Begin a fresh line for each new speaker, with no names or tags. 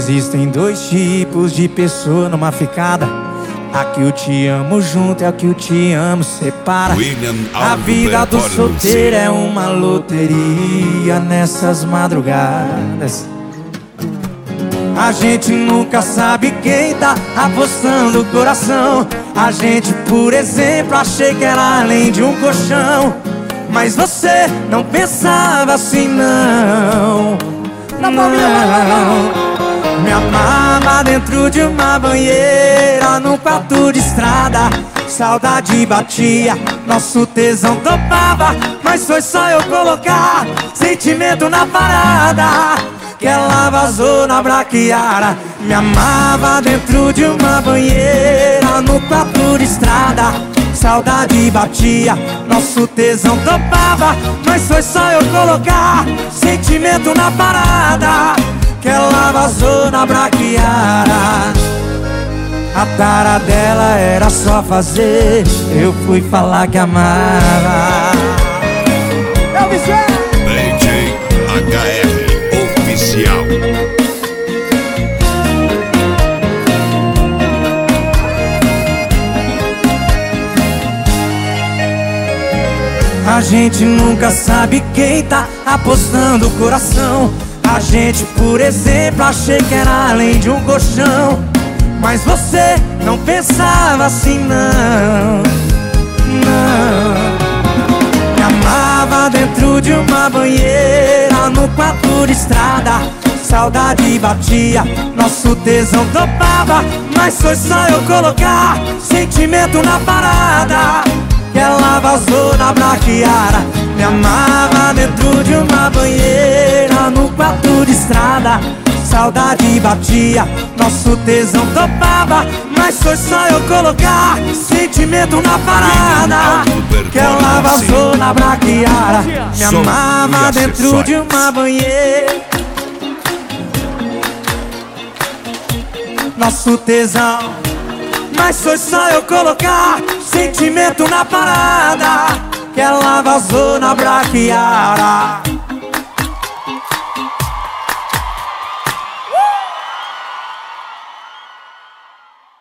existem dois tipos de pessoa numa ficada. A que eu te amo junto e a que eu te amo separa. A vida do solteiro é uma loteria nessas madrugadas. A gente nunca sabe quem tá apostando o coração. A gente, por exemplo, achei que era além de um colchão. Mas você não pensava assim, não. Não. Me amava dentro de uma banheira, num quarto de estrada. Saudade batia, nosso tesão topava. Mas foi só eu colocar sentimento na parada que ela vazou na braquiara. Me amava dentro de uma banheira, no quarto de estrada. Saudade batia, nosso tesão topava. Mas foi só eu colocar sentimento na parada que ela vazou na braquiara. A tara dela era só fazer, eu fui falar que amava. Eu me
DJ HR Oficial.
A gente nunca sabe quem tá apostando o coração. A gente, por exemplo, achei que era além de um colchão. Mas você não pensava assim, não. Não. Me amava dentro de uma banheira, no quarto de estrada. Saudade batia, nosso tesão topava. Mas foi só eu colocar sentimento na parada que ela vazou na braquiara. Me amava dentro de uma banheira, no quarto de estrada. Saudade batia, nosso tesão topava. Mas foi só eu colocar sentimento na parada que ela vazou na braquiara. Me amava dentro de uma banheira, nosso tesão. Mas foi só eu colocar sentimento na parada que ela vazou na braquiara.